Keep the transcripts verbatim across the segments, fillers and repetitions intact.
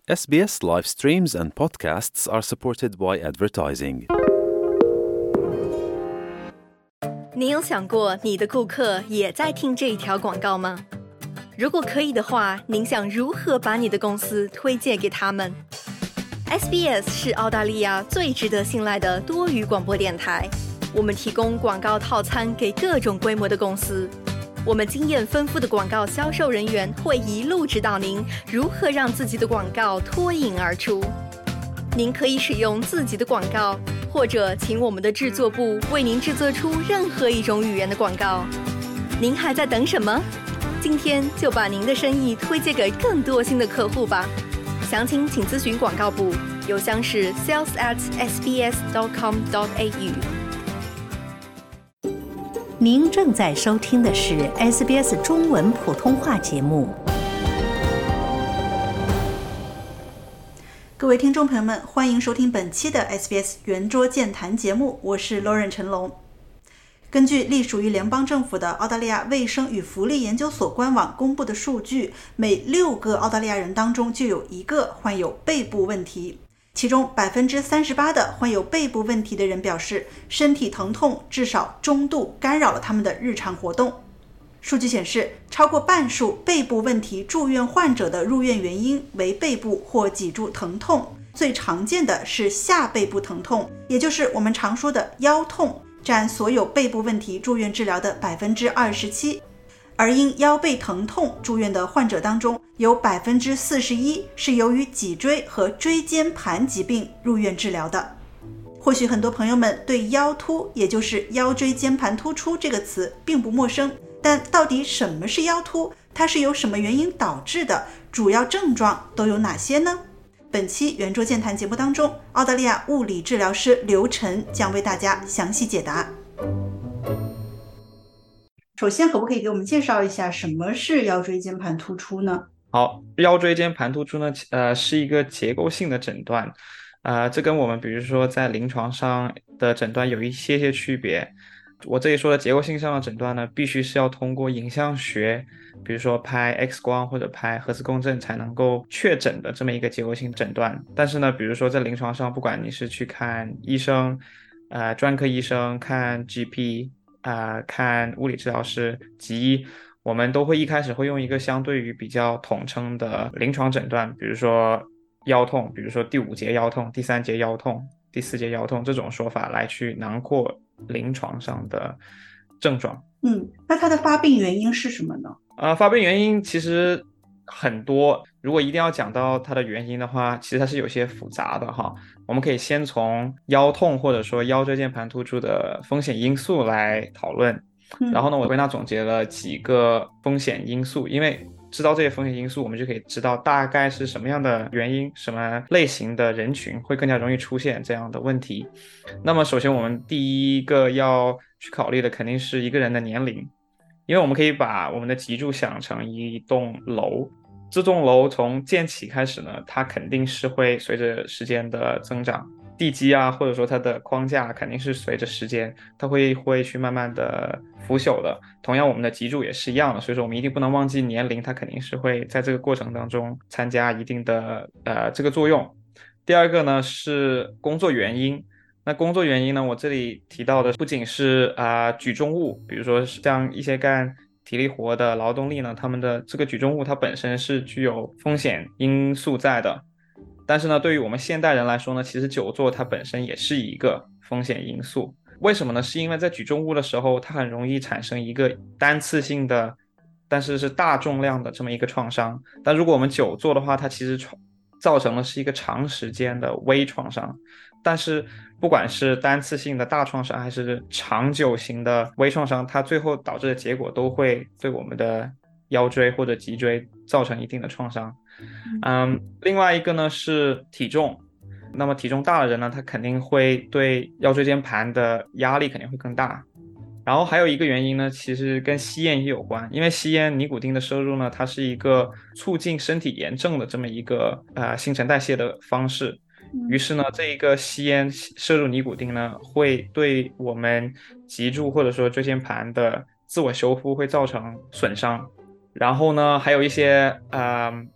S B S live streams and podcasts are supported by advertising. 你有想过你的顾客也在听这一条广告吗？如果可以的话，您想如何把你的公司推荐给他们？ S B S 是澳大利亚最值得信赖的多语广播电台，我们提供广告套餐给各种规模的公司。我们经验丰富的广告销售人员会一路指导您如何让自己的广告脱颖而出。您可以使用自己的广告，或者请我们的制作部为您制作出任何一种语言的广告。您还在等什么？今天就把您的生意推荐给更多新的客户吧。详情请咨询广告部，邮箱是 sales at s b s dot com dot a u。 您正在收听的是 S B S 中文普通话节目。 各位听众朋友们，欢迎收听本期的 S B S 圆桌健谈节目，我是 Lauren 陈龙。根据隶属于联邦政府的澳大利亚卫生与福利研究所官网公布的数据，每六个澳大利亚人当中就有一个患有背部问题。其中 百分之三十八 的患有背部问题的人表示，身体疼痛至少中度干扰了他们的日常活动。数据显示，超过半数背部问题住院患者的入院原因为背部或脊柱疼痛，最常见的是下背部疼痛，也就是我们常说的腰痛，占所有背部问题住院治疗的 百分之二十七。而因腰背疼痛住院的患者当中，有 百分之四十一 是由于脊椎和椎间盘疾病入院治疗的。或许很多朋友们对腰突，也就是腰椎间盘突出这个词并不陌生，但到底什么是腰突？它是由什么原因导致的？主要症状都有哪些呢？本期圆桌健谈节目当中，澳大利亚物理治疗师刘晨将为大家详细解答。首先，可不可以给我们介绍一下什么是腰椎间盘突出呢？ 好，腰椎间盘突出呢，呃，是一个结构性的诊断，呃，这跟我们比如说在临床上的诊断有一些些区别。我这里说的结构性上的诊断呢，必须是要通过影像学，比如说拍 X 光或者拍核磁共振才能够确诊的这么一个结构性诊断。但是呢，比如说在临床上，不管你是去看医生、呃，专科医生、看 G P。呃，看物理治疗师、急医，我们都会一开始会用一个相对于比较统称的临床诊断，比如说腰痛，比如说第五节腰痛、第三节腰痛、第四节腰痛这种说法来去囊括临床上的症状。 嗯，那它的发病原因是什么呢？ 呃，发病原因其实很多，如果一定要讲到它的原因的话，其实它是有些复杂的哈。我们可以先从腰痛或者说腰椎间盘突出的风险因素来讨论， 嗯、 然后呢，我归纳总结了几个风险因素，因为知道这些风险因素，我们就可以知道大概是什么样的原因、什么类型的人群会更加容易出现这样的问题。那么首先我们第一个要去考虑的肯定是一个人的年龄，因为我们可以把我们的脊柱想成一栋楼，这栋楼从建起开始呢，它肯定是会随着时间的增长，地基啊，或者说它的框架肯定是随着时间，它会会去慢慢的腐朽的。同样，我们的脊柱也是一样的，所以说我们一定不能忘记年龄，它肯定是会在这个过程当中参加一定的呃这个作用。第二个呢是工作原因。那工作原因呢，我这里提到的不仅是啊、呃、举重物，比如说像一些干体力活的劳动力呢，他们的这个举重物它本身是具有风险因素在的。但是呢，对于我们现代人来说呢，其实久坐它本身也是一个风险因素。为什么呢？是因为在举重物的时候，它很容易产生一个单次性的，但是是大重量的这么一个创伤。但如果我们久坐的话，它其实造成的是一个长时间的微创伤。但是不管是单次性的大创伤还是长久型的微创伤，它最后导致的结果都会对我们的腰椎或者脊椎造成一定的创伤。嗯，另外一个呢是体重，那么体重大的人呢，他肯定会对腰椎间盘的压力肯定会更大。然后还有一个原因呢，其实跟吸烟也有关，因为吸烟尼古丁的摄入呢，它是一个促进身体炎症的这么一个呃新陈代谢的方式。于是呢，这一个吸烟摄入尼古丁呢，会对我们脊柱或者说椎间盘的自我修复会造成损伤。然后呢，还有一些呃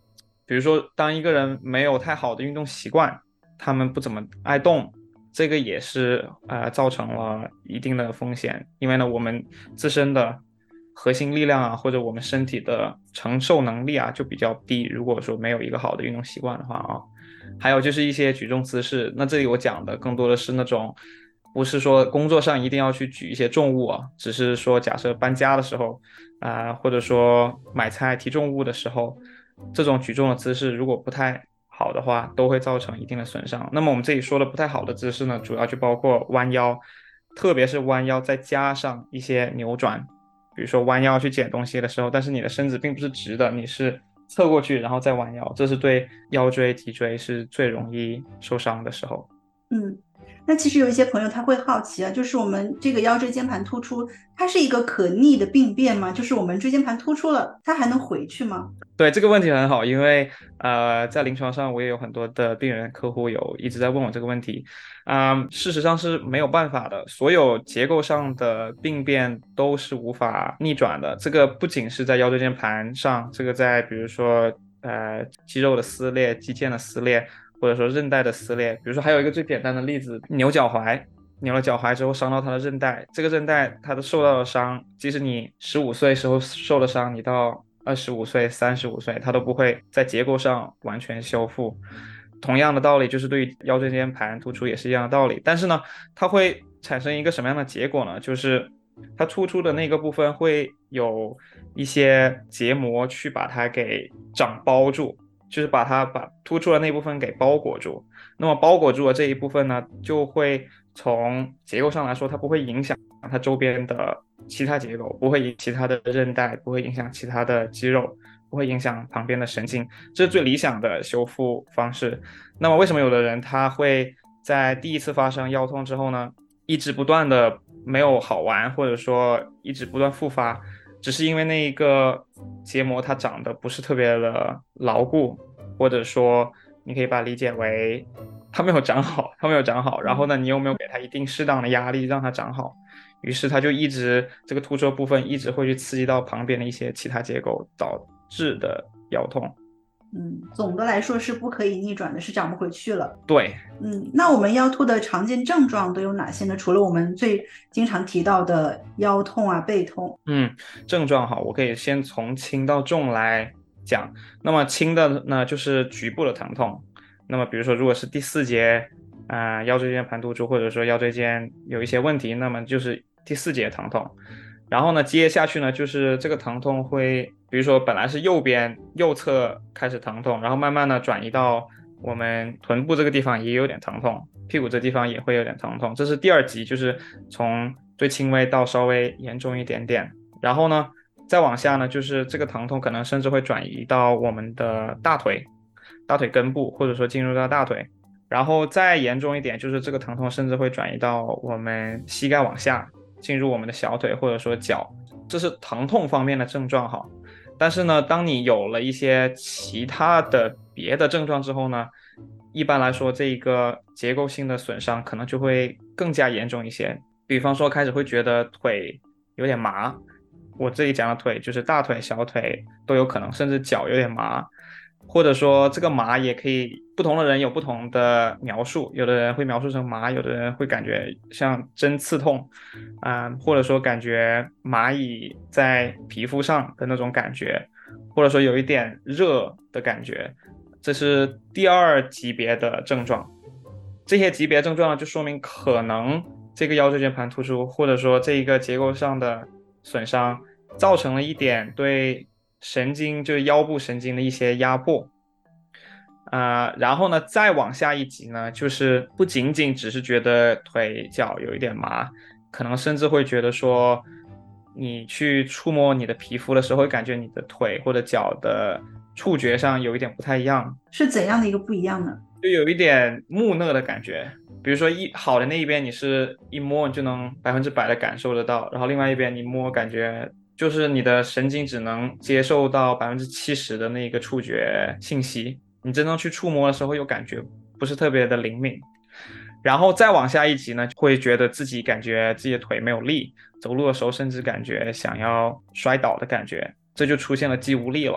比如说当一个人没有太好的运动习惯，他们不怎么爱动，这个也是呃造成了一定的风险。因为呢我们自身的核心力量啊，或者我们身体的承受能力啊就比较低，如果说没有一个好的运动习惯的话啊。还有就是一些举重姿势，那这里我讲的更多的是那种不是说工作上一定要去举一些重物啊，只是说假设搬家的时候啊、呃，或者说买菜提重物的时候，这种举重的姿势如果不太好的话，都会造成一定的损伤。那么我们这里说的不太好的姿势呢，主要就包括弯腰，特别是弯腰再加上一些扭转，比如说弯腰去捡东西的时候，但是你的身子并不是直的，你是侧过去然后再弯腰，这是对腰椎脊椎是最容易受伤的时候。 嗯，那其实有一些朋友他会好奇啊，就是我们这个腰椎间盘突出，它是一个可逆的病变吗？就是我们椎间盘突出了，它还能回去吗？ 对，这个问题很好，因为呃，在临床上我也有很多的病人客户有一直在问我这个问题。嗯，事实上是没有办法的，所有结构上的病变都是无法逆转的。这个不仅是在腰椎间盘上，这个在比如说呃肌肉的撕裂、肌腱的撕裂，或者说韧带的撕裂，比如说还有一个最简单的例子，扭脚踝，扭了脚踝之后伤到它的韧带，这个韧带它的受到的伤，即使你十五岁时候受了伤，你到二十五岁、三十五岁，它都不会在结构上完全修复。同样的道理，就是对于腰椎间盘突出也是一样的道理。但是呢，它会产生一个什么样的结果呢？就是它突出的那个部分会有一些结膜去把它给长包住，就是把它把突出的那部分给包裹住。那么包裹住的这一部分呢，就会从结构上来说，它不会影响它周边的其他结构，不会影响其他的韧带，不会影响其他的肌肉，不会影响旁边的神经，这是最理想的修复方式。那么为什么有的人他会在第一次发生腰痛之后呢，一直不断的没有好完，或者说一直不断复发，只是因为那一个结膜它长得不是特别的牢固，或者说你可以把它理解为它没有长好，它没有长好，然后呢，你有没有给它一定适当的压力让它长好？于是它就一直这个突出的部分一直会去刺激到旁边的一些其他结构，导致的腰痛。 嗯，总的来说是不可以逆转的，是长不回去了。 对， 嗯，那我们腰突的常见症状都有哪些呢？除了我们最经常提到的腰痛啊、背痛。 嗯，症状哈，我可以先从轻到重来讲。那么轻的呢，就是局部的疼痛。那么比如说，如果是第四节啊、呃、腰椎间盘突出，或者说腰椎间有一些问题，那么就是第四节疼痛。然后呢，接下去呢，就是这个疼痛会，比如说本来是右边右侧开始疼痛，然后慢慢的转移到我们臀部这个地方也有点疼痛，屁股这地方也会有点疼痛，这是第二级，就是从最轻微到稍微严重一点点。然后呢，再往下呢，就是这个疼痛可能甚至会转移到我们的大腿、大腿根部，或者说进入到大腿。然后再严重一点，就是这个疼痛甚至会转移到我们膝盖往下，进入我们的小腿或者说脚，这是疼痛方面的症状哈。但是呢，当你有了一些其他的别的症状之后呢，一般来说这一个结构性的损伤可能就会更加严重一些。比方说开始会觉得腿有点麻，我这里讲的腿就是大腿、小腿都有可能，甚至脚有点麻。或者说这个麻也可以，不同的人有不同的描述，有的人会描述成麻，有的人会感觉像针刺痛啊、呃，或者说感觉蚂蚁在皮肤上的那种感觉，或者说有一点热的感觉，这是第二级别的症状。这些级别症状呢，就说明可能这个腰椎间盘突出，或者说这一个结构上的损伤造成了一点对神经，就是腰部神经的一些压迫啊、呃，然后呢，再往下一级呢，就是不仅仅只是觉得腿脚有一点麻，可能甚至会觉得说，你去触摸你的皮肤的时候，会感觉你的腿或者脚的触觉上有一点不太一样。 是怎样的一个不一样呢？ 就有一点木讷的感觉，比如说一好的那一边，你是一摸你就能百分之百的感受得到，然后另外一边你摸感觉就是你的神经只能接受到百分之七十的那个触觉信息，你真正去触摸的时候又感觉不是特别的灵敏。然后再往下一级呢，会觉得自己感觉自己的腿没有力，走路的时候甚至感觉想要摔倒的感觉，这就出现了肌无力了。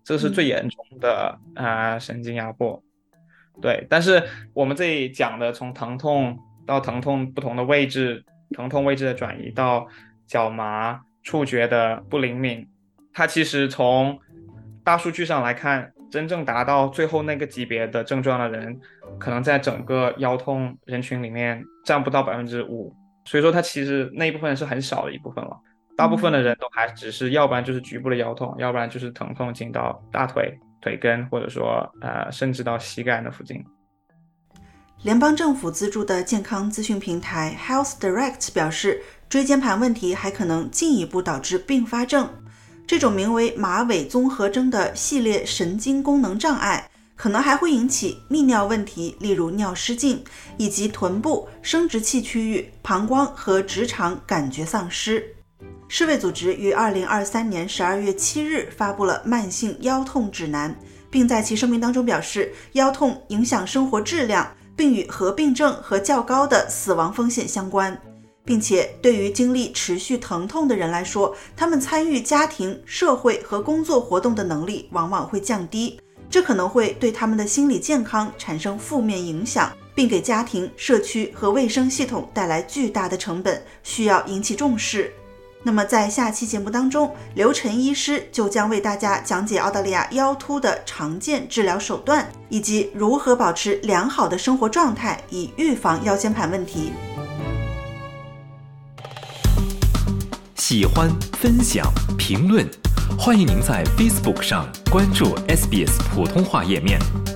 这是最严重的啊、呃、神经压迫。对，但是我们这里讲的从疼痛到疼痛不同的位置，疼痛位置的转移到脚麻、触觉的不灵敏，它其实从大数据上来看，真正达到最后那个级别的症状的人，可能在整个腰痛人群里面占不到百分之五，所以说它其实那一部分是很少的一部分了。大部分的人都还只是要不然就是局部的腰痛，要不然就是疼痛进到大腿、腿根，或者说呃甚至到膝盖那附近。 联邦政府资助的健康资讯平台 Health Direct 表示，椎间盘问题还可能进一步导致并发症。这种名为马尾综合征的系列神经功能障碍，可能还会引起泌尿问题，例如尿失禁，以及臀部、生殖器区域、膀胱和直肠感觉丧失。世卫组织于二零二三年十二月七日发布了慢性腰痛指南，并在其声明当中表示，腰痛影响生活质量，并与合并症和较高的死亡风险相关，并且对于经历持续疼痛的人来说，他们参与家庭、社会和工作活动的能力往往会降低，这可能会对他们的心理健康产生负面影响，并给家庭、社区和卫生系统带来巨大的成本，需要引起重视。那么在下期节目当中，刘晨医师就将为大家讲解澳大利亚腰突的常见治疗手段，以及如何保持良好的生活状态，以预防腰间盘问题。 喜欢、分享、评论，欢迎您在 Facebook 上关注 S B S 普通话页面。